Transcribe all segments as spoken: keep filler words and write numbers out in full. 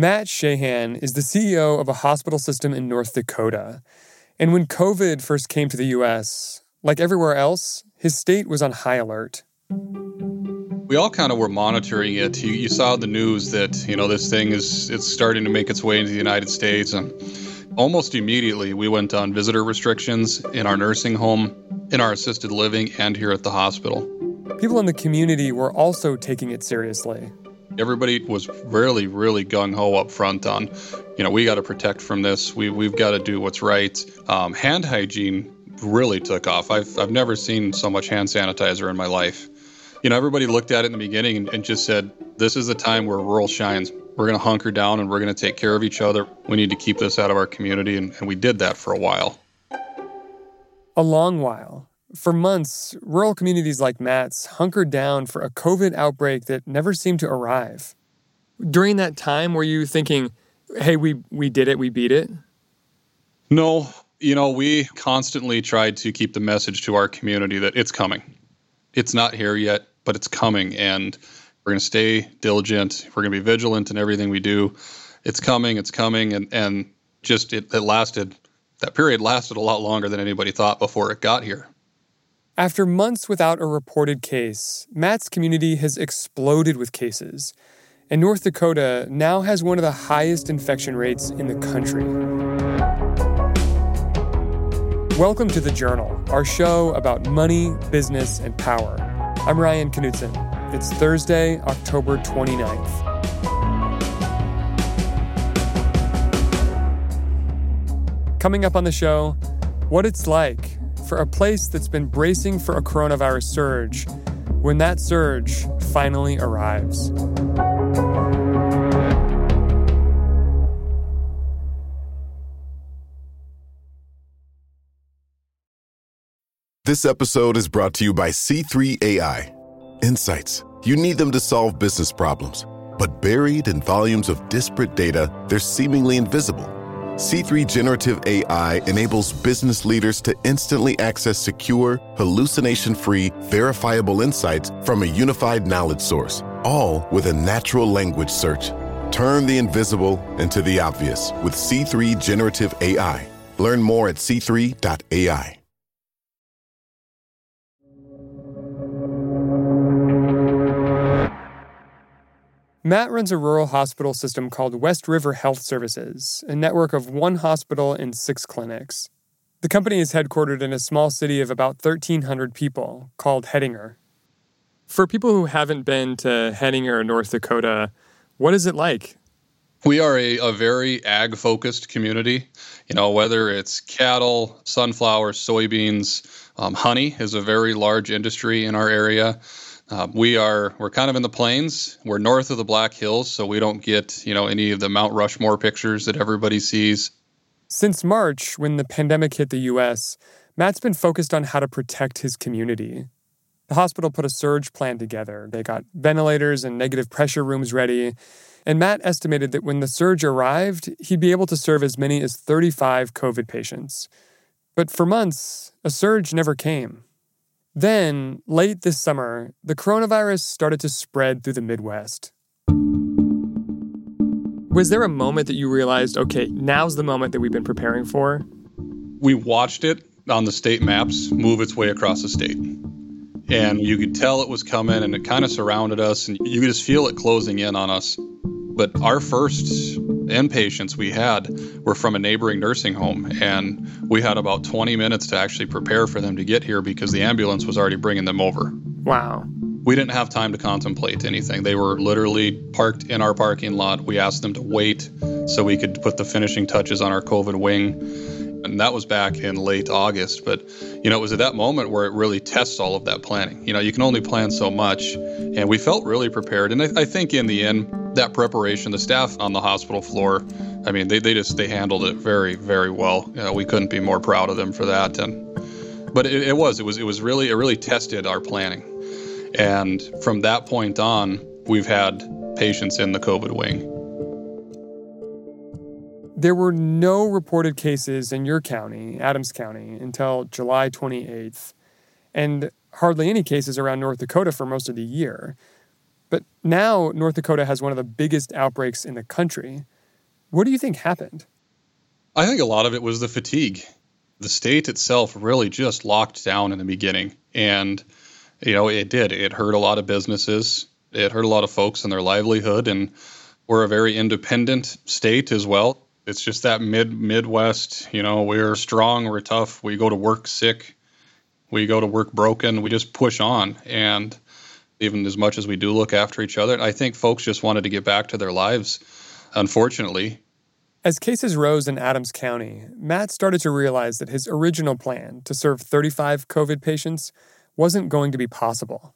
Matt Shahan is the C E O of a hospital system in North Dakota. And when COVID first came to the U S, like everywhere else, his state was on high alert. We all kind of were monitoring it. You, you saw the news that, you know, this thing is it's starting to make its way into the United States. And almost immediately, we went on visitor restrictions in our nursing home, in our assisted living, and here at the hospital. People in the community were also taking it seriously. Everybody was really, really gung-ho up front on, you know, we got to protect from this. We, we've got to do what's right. Um, hand hygiene really took off. I've, I've never seen so much hand sanitizer in my life. You know, everybody looked at it in the beginning and, and just said, this is the time where rural shines. We're going to hunker down and we're going to take care of each other. We need to keep this out of our community. And, and we did that for a while. A long while. For months, rural communities like Matt's hunkered down for a COVID outbreak that never seemed to arrive. During that time, were you thinking, hey, we, we did it, we beat it? No. You know, we constantly tried to keep the message to our community that it's coming. It's not here yet, but it's coming, and we're going to stay diligent. We're going to be vigilant in everything we do. It's coming, it's coming, and, and just it, it lasted, that period lasted a lot longer than anybody thought before it got here. After months without a reported case, Matt's community has exploded with cases, and North Dakota now has one of the highest infection rates in the country. Welcome to The Journal, our show about money, business, and power. I'm Ryan Knutson. It's Thursday, October twenty-ninth. Coming up on the show, what it's like for a place that's been bracing for a coronavirus surge when that surge finally arrives. This episode is brought to you by C three A I. Insights. You need them to solve business problems. But buried in volumes of disparate data, they're seemingly invisible. C three Generative A I enables business leaders to instantly access secure, hallucination-free, verifiable insights from a unified knowledge source, all with a natural language search. Turn the invisible into the obvious with C three Generative A I. Learn more at c three dot a i. Matt runs a rural hospital system called West River Health Services, a network of one hospital and six clinics. The company is headquartered in a small city of about thirteen hundred people called Hettinger. For people who haven't been to Hettinger, North Dakota, what is it like? We are a, a very ag-focused community. You know, whether it's cattle, sunflowers, soybeans, um, honey is a very large industry in our area. Uh, we are, we're kind of in the plains. We're north of the Black Hills, so we don't get, you know, any of the Mount Rushmore pictures that everybody sees. Since March, when the pandemic hit the U S, Matt's been focused on how to protect his community. The hospital put a surge plan together. They got ventilators and negative pressure rooms ready. And Matt estimated that when the surge arrived, he'd be able to serve as many as thirty-five COVID patients. But for months, a surge never came. Then, late this summer, the coronavirus started to spread through the Midwest. Was there a moment that you realized, okay, now's the moment that we've been preparing for? We watched it on the state maps move its way across the state. And you could tell it was coming, and it kind of surrounded us, and you could just feel it closing in on us. But our first inpatients we had were from a neighboring nursing home, and we had about twenty minutes to actually prepare for them to get here because the ambulance was already bringing them over. Wow. We didn't have time to contemplate anything. They were literally parked in our parking lot. We asked them to wait so we could put the finishing touches on our COVID wing. And that was back in late August. But, you know, it was at that moment where it really tests all of that planning. You know, you can only plan so much. And we felt really prepared. And I, I think in the end, that preparation, the staff on the hospital floor, I mean, they, they just, they handled it very, very well. You know, we couldn't be more proud of them for that. And, but it, it was, it was, it was really, it really tested our planning. And from that point on, we've had patients in the COVID wing. There were no reported cases in your county, Adams County, until July twenty-eighth, and hardly any cases around North Dakota for most of the year. But now North Dakota has one of the biggest outbreaks in the country. What do you think happened? I think a lot of it was the fatigue. The state itself really just locked down in the beginning. And, you know, it did. It hurt a lot of businesses. It hurt a lot of folks in their livelihood. And we're a very independent state as well. It's just that mid Midwest, you know, we're strong, we're tough. We go to work sick. We go to work broken. We just push on. And even as much as we do look after each other, I think folks just wanted to get back to their lives, unfortunately. As cases rose in Adams County, Matt started to realize that his original plan to serve thirty-five COVID patients wasn't going to be possible.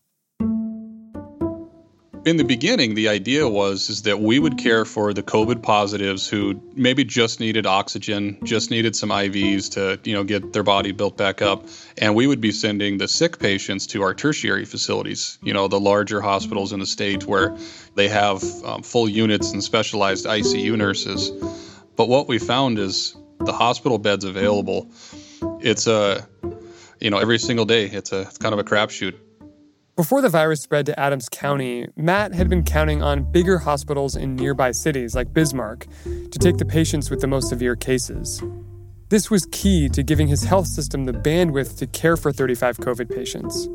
In the beginning, the idea was is that we would care for the COVID positives who maybe just needed oxygen, just needed some I Vs to, you know, get their body built back up. And we would be sending the sick patients to our tertiary facilities, you know, the larger hospitals in the state where they have um, full units and specialized I C U nurses. But what we found is the hospital beds available, it's a, you know, every single day, it's a it's kind of a crapshoot. Before the virus spread to Adams County, Matt had been counting on bigger hospitals in nearby cities like Bismarck to take the patients with the most severe cases. This was key to giving his health system the bandwidth to care for thirty-five COVID patients.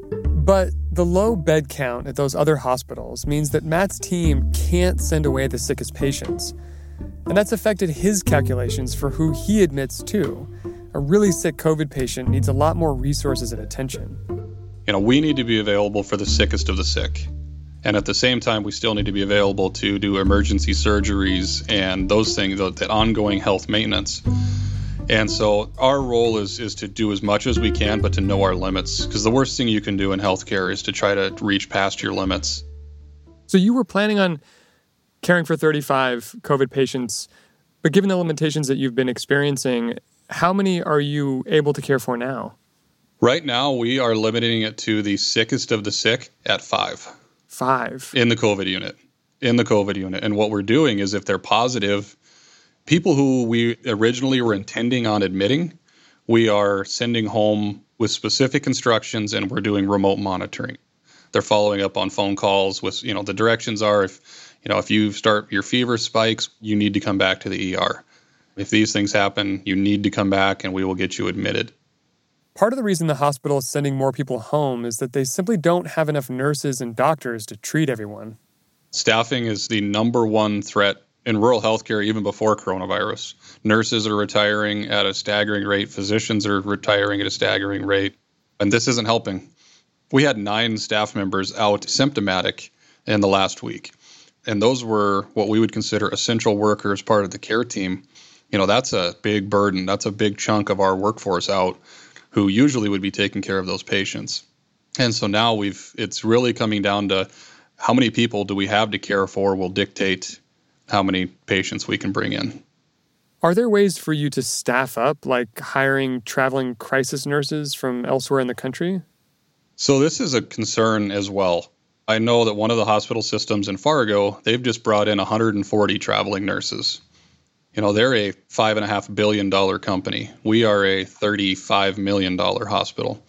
But the low bed count at those other hospitals means that Matt's team can't send away the sickest patients. And that's affected his calculations for who he admits to. A really sick COVID patient needs a lot more resources and attention. You know, we need to be available for the sickest of the sick. And at the same time, we still need to be available to do emergency surgeries and those things, that ongoing health maintenance. And so our role is is to do as much as we can, but to know our limits. Because the worst thing you can do in healthcare is to try to reach past your limits. So you were planning on caring for thirty-five COVID patients, but given the limitations that you've been experiencing, how many are you able to care for now? Right now, we are limiting it to the sickest of the sick at five. Five? In the COVID unit. In the COVID unit. And what we're doing is if they're positive, people who we originally were intending on admitting, we are sending home with specific instructions and we're doing remote monitoring. They're following up on phone calls with, you know, the directions are if, you know, if you start your fever spikes, you need to come back to the E R. If these things happen, you need to come back and we will get you admitted. Part of the reason the hospital is sending more people home is that they simply don't have enough nurses and doctors to treat everyone. Staffing is the number one threat in rural healthcare even before coronavirus. Nurses are retiring at a staggering rate. Physicians are retiring at a staggering rate. And this isn't helping. We had nine staff members out symptomatic in the last week. And those were what we would consider essential workers, part of the care team. You know, that's a big burden. That's a big chunk of our workforce out, who usually would be taking care of those patients. And so now we've it's really coming down to how many people do we have to care for will dictate how many patients we can bring in. Are there ways for you to staff up, like hiring traveling crisis nurses from elsewhere in the country? So this is a concern as well. I know that one of the hospital systems in Fargo, they've just brought in one hundred forty traveling nurses. You know, they're a five and a half billion dollar company. We are a thirty-five million dollars hospital.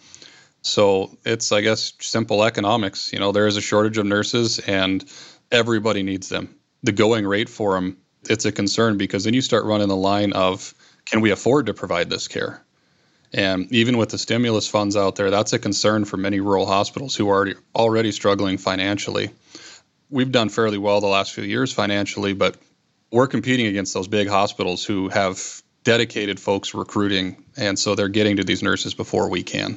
So it's, I guess, simple economics. You know, there is a shortage of nurses and everybody needs them. The going rate for them, it's a concern because then you start running the line of, can we afford to provide this care? And even with the stimulus funds out there, that's a concern for many rural hospitals who are already, already struggling financially. We've done fairly well the last few years financially, but we're competing against those big hospitals who have dedicated folks recruiting, and so they're getting to these nurses before we can.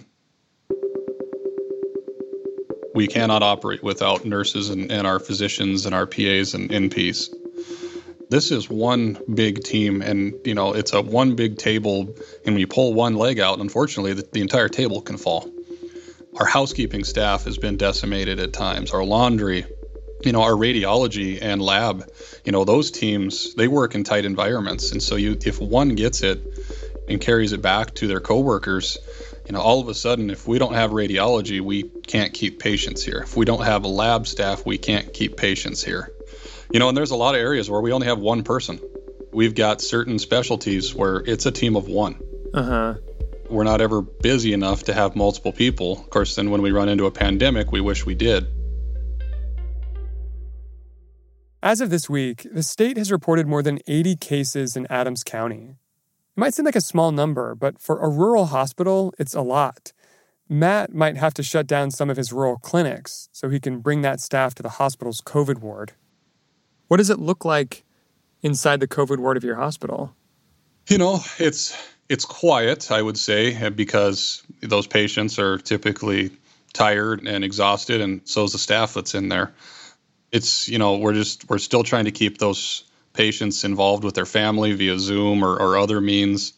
We cannot operate without nurses and, and our physicians and our P As and N Ps. This is one big team, and you know it's a one big table, and when you pull one leg out, unfortunately, the, the entire table can fall. Our housekeeping staff has been decimated at times. Our laundry, you know, our radiology and lab, you know, those teams, they work in tight environments. And so you, if one gets it and carries it back to their coworkers, you know, all of a sudden, if we don't have radiology, we can't keep patients here. If we don't have a lab staff, we can't keep patients here. You know, and there's a lot of areas where we only have one person. We've got certain specialties where it's a team of one. Uh-huh. We're not ever busy enough to have multiple people. Of course, then when we run into a pandemic, we wish we did. As of this week, the state has reported more than eighty cases in Adams County. It might seem like a small number, but for a rural hospital, it's a lot. Matt might have to shut down some of his rural clinics so he can bring that staff to the hospital's COVID ward. What does it look like inside the COVID ward of your hospital? You know, it's it's quiet, I would say, because those patients are typically tired and exhausted, and so is the staff that's in there. It's, you know, we're just, we're still trying to keep those patients involved with their family via Zoom or, or other means.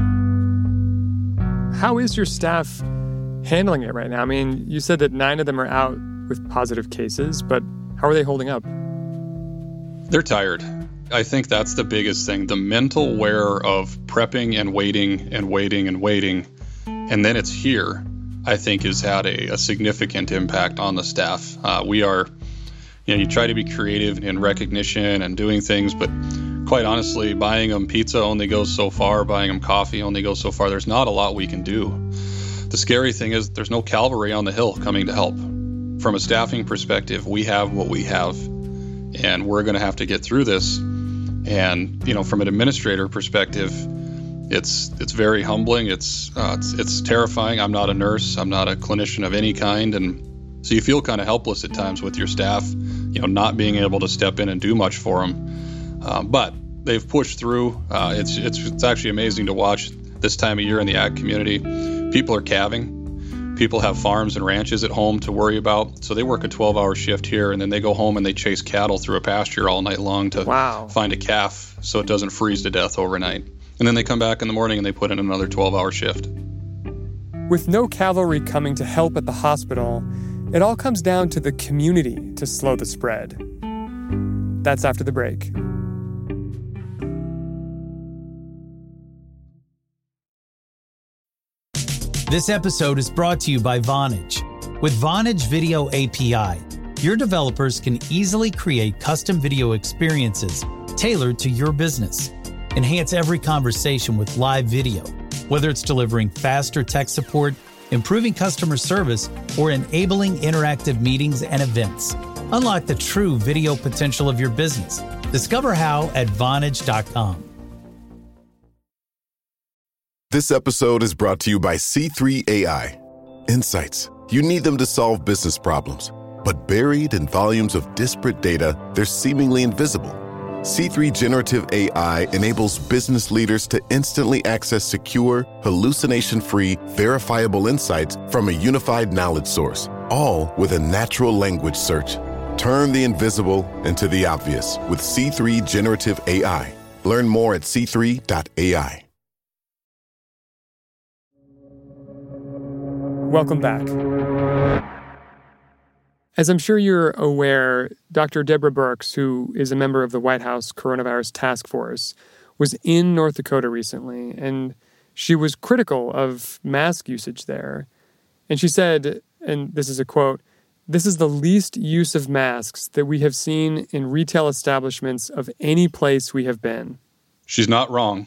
How is your staff handling it right now? I mean, you said that nine of them are out with positive cases, but how are they holding up? They're tired. I think that's the biggest thing. The mental wear of prepping and waiting and waiting and waiting, and then it's here, I think has had a, a significant impact on the staff. Uh, we are, you know, you try to be creative in recognition and doing things, but quite honestly, buying them pizza only goes so far, buying them coffee only goes so far. There's not a lot we can do. The scary thing is there's no cavalry on the hill coming to help. From a staffing perspective, we have what we have, and we're going to have to get through this. And, you know, from an administrator perspective, it's it's very humbling. It's, uh, it's it's terrifying. I'm not a nurse. I'm not a clinician of any kind. And so you feel kind of helpless at times with your staff, you know, not being able to step in and do much for them. Um, but they've pushed through. Uh, it's, it's, it's actually amazing to watch this time of year in the ag community. People are calving. People have farms and ranches at home to worry about. So they work a twelve-hour shift here, and then they go home and they chase cattle through a pasture all night long to wow. find a calf so it doesn't freeze to death overnight. And then they come back in the morning and they put in another twelve-hour shift. With no cavalry coming to help at the hospital, it all comes down to the community to slow the spread. That's after the break. This episode is brought to you by Vonage. With Vonage Video A P I, your developers can easily create custom video experiences tailored to your business. Enhance every conversation with live video, whether it's delivering faster tech support, improving customer service, or enabling interactive meetings and events. Unlock the true video potential of your business. Discover how at Vonage dot com. This episode is brought to you by C three A I. Insights. You need them to solve business problems, but buried in volumes of disparate data, they're seemingly invisible. C three Generative A I enables business leaders to instantly access secure, hallucination-free, verifiable insights from a unified knowledge source, all with a natural language search. Turn the invisible into the obvious with C three Generative A I. Learn more at c three dot a i. Welcome back. As I'm sure you're aware, Doctor Deborah Birx, who is a member of the White House Coronavirus Task Force, was in North Dakota recently, and she was critical of mask usage there. And she said, and this is a quote, "This is the least use of masks that we have seen in retail establishments of any place we have been." She's not wrong.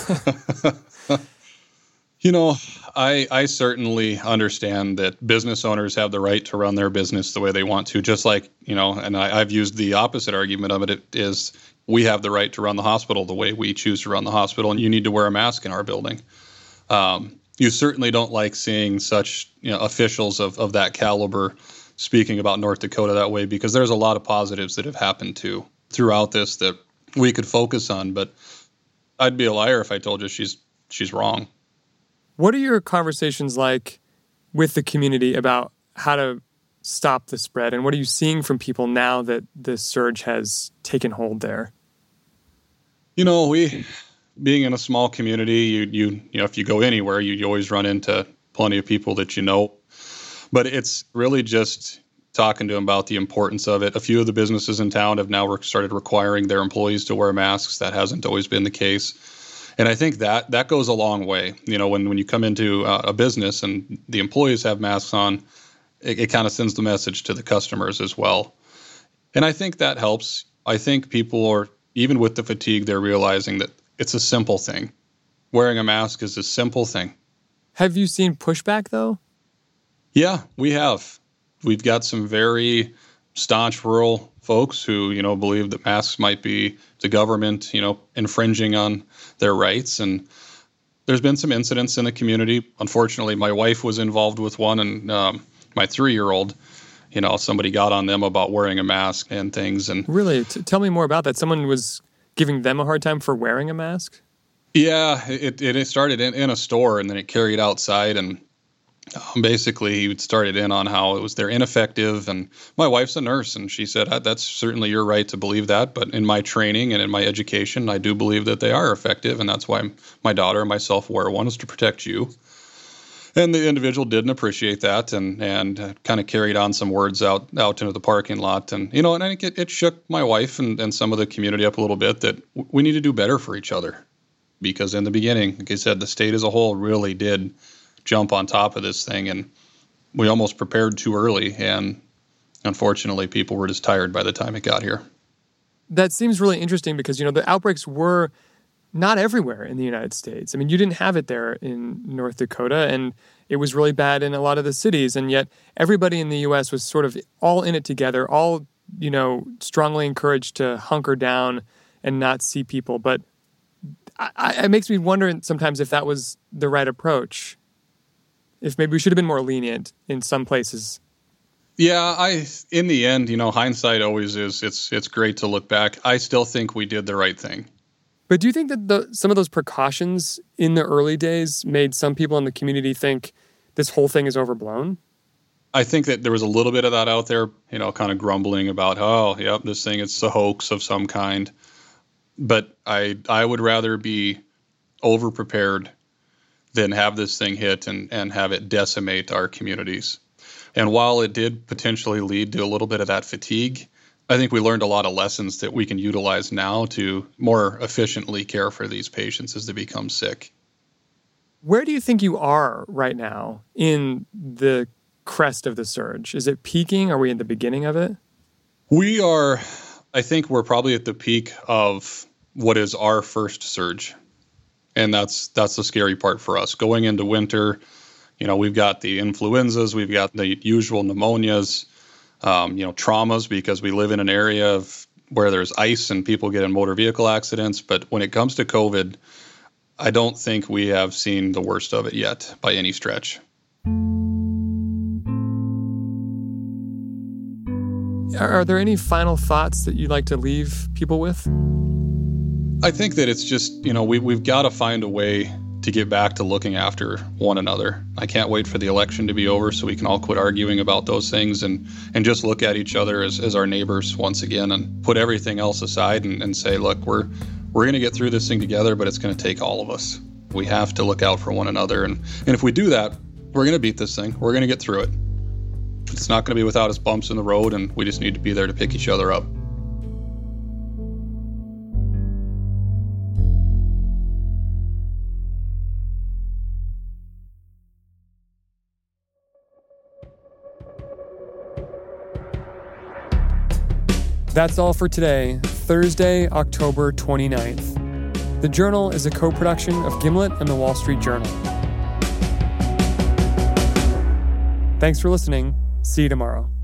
You know, I I certainly understand that business owners have the right to run their business the way they want to, just like, you know, and I, I've used the opposite argument of it, it is we have the right to run the hospital the way we choose to run the hospital, and you need to wear a mask in our building. Um, you certainly don't like seeing such, you know, officials of, of that caliber speaking about North Dakota that way, because there's a lot of positives that have happened too throughout this that we could focus on, but I'd be a liar if I told you she's she's wrong. What are your conversations like with the community about how to stop the spread? And what are you seeing from people now that this surge has taken hold there? You know, we, being in a small community, you you you know, if you go anywhere, you, you always run into plenty of people that you know. But it's really just talking to them about the importance of it. A few of the businesses in town have now started requiring their employees to wear masks. That hasn't always been the case. And I think that that goes a long way. You know, when, when you come into uh, a business and the employees have masks on, it, it kind of sends the message to the customers as well. And I think that helps. I think people are, even with the fatigue, they're realizing that it's a simple thing. Wearing a mask is a simple thing. Have you seen pushback, though? Yeah, we have. We've got some very staunch rural folks who, you know, believe that masks might be the government, you know, infringing on their rights. And there's been some incidents in the community. Unfortunately, my wife was involved with one, and um, my three-year-old, you know, somebody got on them about wearing a mask and things. And really, T- tell me more about that. Someone was giving them a hard time for wearing a mask? Yeah, it it started in, in a store, and then it carried outside, and um, basically he started in on how it was they're ineffective. And my wife's a nurse, and she said, that's certainly your right to believe that, but in my training and in my education, I do believe that they are effective, and that's why my daughter and myself wear one, is to protect you. And the individual didn't appreciate that, and and kind of carried on some words out out into the parking lot. And, you know, and I think it, it shook my wife and, and some of the community up a little bit that we need to do better for each other. Because in the beginning, like I said, the state as a whole really did jump on top of this thing, and we almost prepared too early. And unfortunately, people were just tired by the time it got here. That seems really interesting because, you know, the outbreaks were not everywhere in the United States. I mean, you didn't have it there in North Dakota, and it was really bad in a lot of the cities. And yet everybody in the U S was sort of all in it together, all, you know, strongly encouraged to hunker down and not see people. But I, it makes me wonder sometimes if that was the right approach. If maybe we should have been more lenient in some places. Yeah, I in the end, you know, hindsight always is. It's it's great to look back. I still think we did the right thing. But do you think that the, some of those precautions in the early days made some people in the community think this whole thing is overblown? I think that there was a little bit of that out there, you know, kind of grumbling about, oh, yep, this thing, it's a hoax of some kind. But I I would rather be over-prepared than have this thing hit and, and have it decimate our communities. And while it did potentially lead to a little bit of that fatigue, I think we learned a lot of lessons that we can utilize now to more efficiently care for these patients as they become sick. Where do you think you are right now in the crest of the surge? Is it peaking? Are we in the beginning of it? We are, I think we're probably at the peak of what is our first surge. And that's that's the scary part for us. Going into winter, you know, we've got the influenzas, we've got the usual pneumonias, um, you know, traumas, because we live in an area of where there's ice and people get in motor vehicle accidents. But when it comes to COVID, I don't think we have seen the worst of it yet by any stretch. Are there any final thoughts that you'd like to leave people with? I think that it's just, you know, we, we've got to find a way to get back to looking after one another. I can't wait for the election to be over so we can all quit arguing about those things and, and just look at each other as, as our neighbors once again and put everything else aside and, and say, look, we're we're going to get through this thing together, but it's going to take all of us. We have to look out for one another. And, and if we do that, we're going to beat this thing. We're going to get through it. It's not going to be without its bumps in the road, and we just need to be there to pick each other up. That's all for today, Thursday, October twenty-ninth. The Journal is a co-production of Gimlet and the Wall Street Journal. Thanks for listening. See you tomorrow.